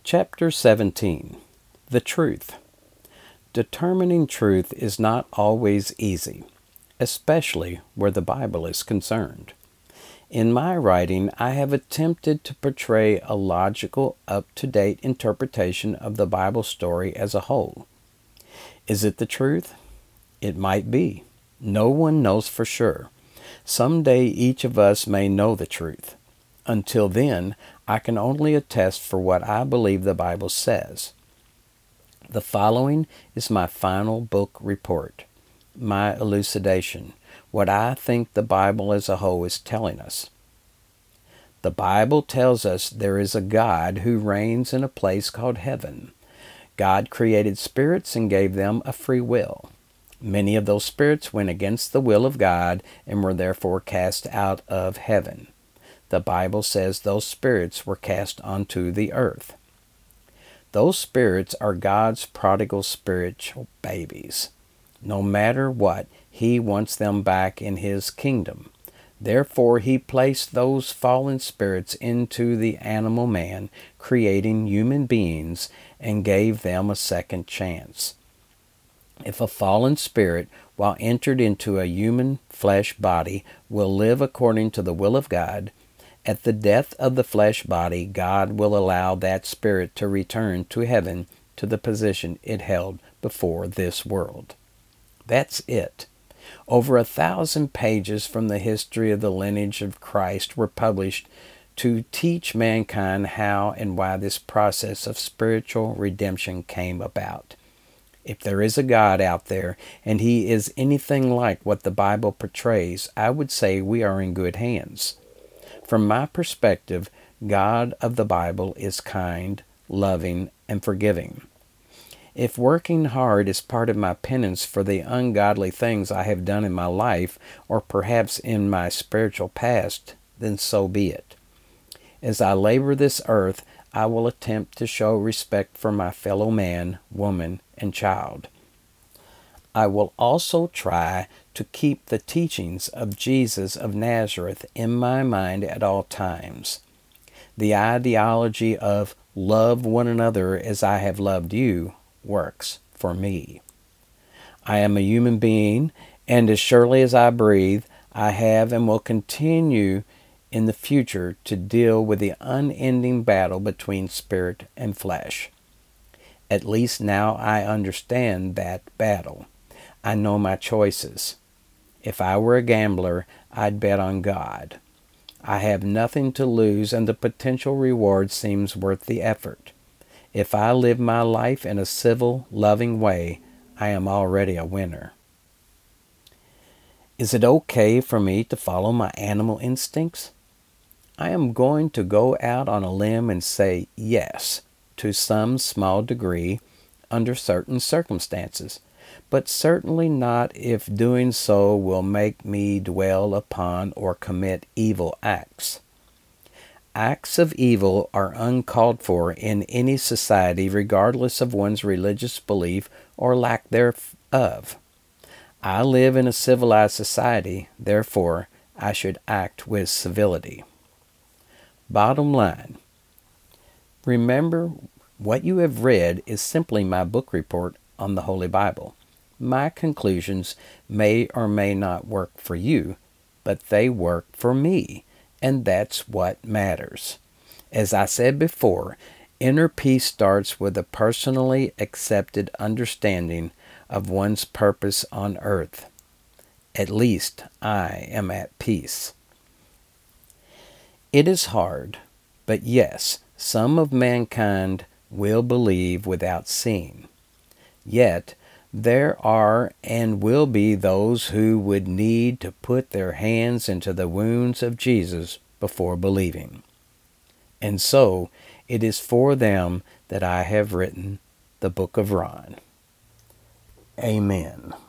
Chapter 17. The Truth. Determining truth is not always easy, especially where the Bible is concerned. In my writing, I have attempted to portray a logical, up-to-date interpretation of the Bible story as a whole. Is it the truth? It might be. No one knows for sure. Someday each of us may know the truth. Until then, I can only attest for what I believe the Bible says. The following is my final book report, my elucidation, what I think the Bible as a whole is telling us. The Bible tells us there is a God who reigns in a place called heaven. God created spirits and gave them a free will. Many of those spirits went against the will of God and were therefore cast out of heaven. The Bible says those spirits were cast onto the earth. Those spirits are God's prodigal spiritual babies. No matter what, He wants them back in His kingdom. Therefore, He placed those fallen spirits into the animal man, creating human beings, and gave them a second chance. If a fallen spirit, while entered into a human flesh body, will live according to the will of God, at the death of the flesh body, God will allow that spirit to return to heaven to the position it held before this world. That's it. Over 1,000 pages from the history of the lineage of Christ were published to teach mankind how and why this process of spiritual redemption came about. If there is a God out there, and He is anything like what the Bible portrays, I would say we are in good hands. From my perspective, God of the Bible is kind, loving, and forgiving. If working hard is part of my penance for the ungodly things I have done in my life, or perhaps in my spiritual past, then so be it. As I labor this earth, I will attempt to show respect for my fellow man, woman, and child. I will also try to keep the teachings of Jesus of Nazareth in my mind at all times. The ideology of love one another as I have loved you works for me. I am a human being, and as surely as I breathe, I have and will continue in the future to deal with the unending battle between spirit and flesh. At least now I understand that battle. I know my choices. If I were a gambler, I'd bet on God. I have nothing to lose, and the potential reward seems worth the effort. If I live my life in a civil, loving way, I am already a winner. Is it okay for me to follow my animal instincts? I am going to go out on a limb and say yes, to some small degree, under certain circumstances, but certainly not if doing so will make me dwell upon or commit evil acts. Acts of evil are uncalled for in any society, regardless of one's religious belief or lack thereof. I live in a civilized society, therefore I should act with civility. Bottom line, remember, what you have read is simply my book report on the Holy Bible. My conclusions may or may not work for you, but they work for me, and that's what matters. As I said before, inner peace starts with a personally accepted understanding of one's purpose on earth. At least I am at peace. It is hard, but yes, some of mankind will believe without seeing. Yet, there are and will be those who would need to put their hands into the wounds of Jesus before believing. And so, it is for them that I have written the Book of Ron. Amen.